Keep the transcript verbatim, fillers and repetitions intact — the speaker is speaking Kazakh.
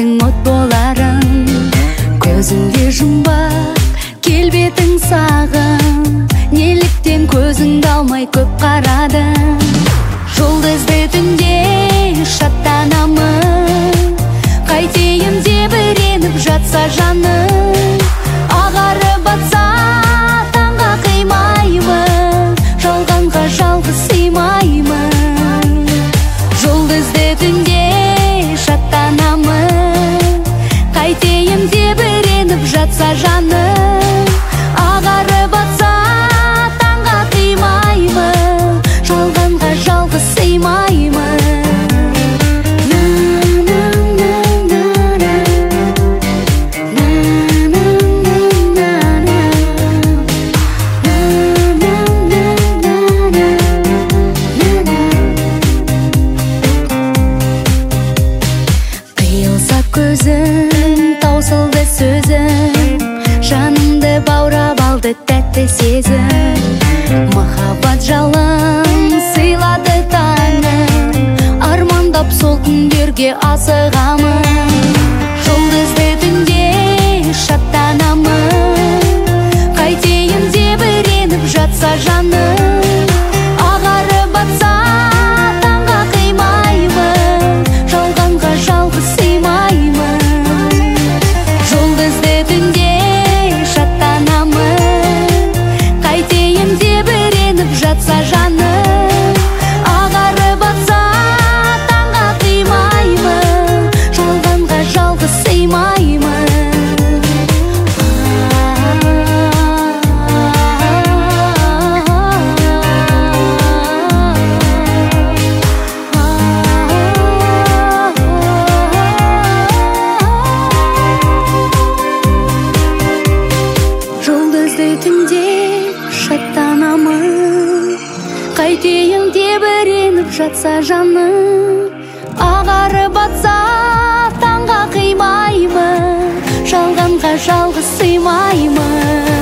сенсің от боларың, көзіңде жұмбақ келбетің сағым, неліктен көзіңді алмай көп қарадың. Жұлдызды түнде шаттанамын, қайтейін деп біреніп жатса жаным. Ағарып батса таңға қимаймын, жалғанға жалғыз сыймаймын. Жұлдызды түнде шаттанамын, қайтейін деп біреніп жатса жаным. Ағарып батса таңға қимаймын, жалғанға жалғыз сыймаймын. Көзің, таусылды сөзің, жанымды баурап алды тәтті сезім. Махаббат жалын сыйлады таңым, армандап сол күндерге асығамын. Жұлдызды түнде шаттанамын, қайтейін деп біреніп жатса жаным. Ағарып батса таңға қимаймын, жалғанға жалғыз сыймаймын. Жұлдызды түнде шаттанамын, қайтейін деп біреніп жатса жаным. Ағарып батса таңға қимаймын, жалғанға жалғыз сыймаймын. Жұлдызды түнде шаттанамын, қайтейін деп біреніп жатса жаным. Ағарып батса таңға қимаймын, жалғанға жалғыз сыймаймын.